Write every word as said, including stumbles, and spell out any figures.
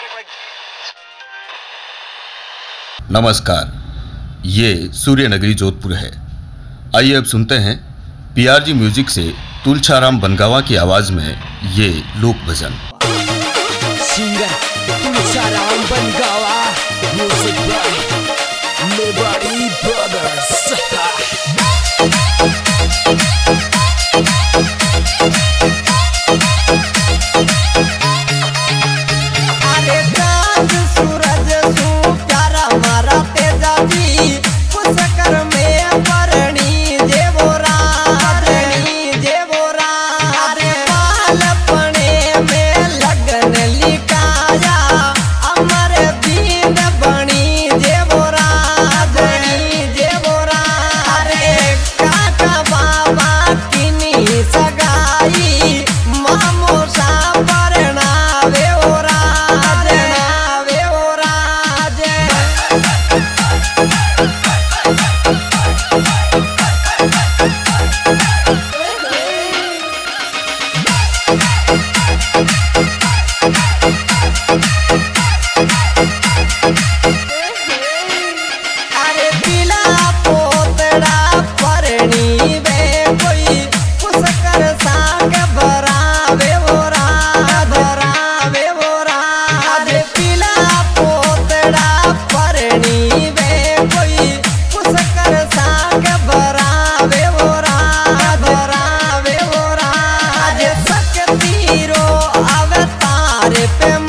नमस्कार, ये सूर्य नगरी जोधपुर है। आइए अब सुनते हैं पीआरजी म्यूजिक से तुलछाराम बनगावा की आवाज में ये लोक भजन। Singer Tulchharam Bangawa, music by Mewari brothers. अरे चांद सूरज सू प्यारा मारा तेजा जी, पुष्कर में परणी जेवोरा परणी जेवोरा। अरे बालपने में लगन लिकाया, अमर दीन बनी जेवोरा बनी जेवोरा। अरे काका बाबा किनी सगाई, मामोसा परणावे ओरा परणावे ओरा। अरे पिला पोतड़ा परणी वे कोई, पुष्कर साग भरावे ओरा भरावे ओरा। अरे पिला पोतड़ा परणी वे कोई, पुष्कर साग भरावे ओरा भरावे ओरा। अरे सकतीरो अवतार पे